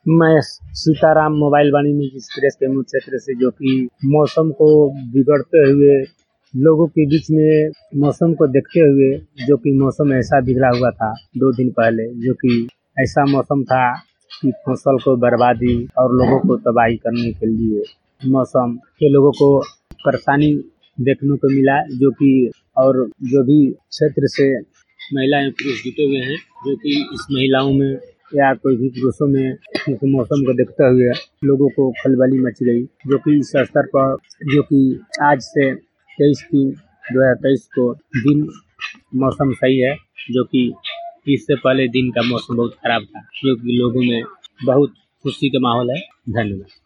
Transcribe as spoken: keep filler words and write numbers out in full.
मैं सीताराम मोबाइल वाणिज्य एक्सप्रेस के मुख्य क्षेत्र से जो कि मौसम को बिगड़ते हुए लोगों के बीच में मौसम को देखते हुए जो कि मौसम ऐसा बिगड़ा हुआ था दो दिन पहले, जो कि ऐसा मौसम था कि फसल को बर्बादी और लोगों को तबाही करने के लिए मौसम के लोगों को परेशानी देखने को मिला। जो कि और जो भी क्षेत्र से महिलाएं पुरुष जुटे हुए हैं, जो कि इस महिलाओं में या कोई भी पुरुषों में इस मौसम को देखते हुए लोगों को खलबली मच गई। जो कि इस स्तर पर जो कि आज से तेईस तीन दो हज़ार तेईस को दिन मौसम सही है, जो कि इससे पहले दिन का मौसम बहुत खराब था, जो कि लोगों में बहुत खुशी का माहौल है। धन्यवाद।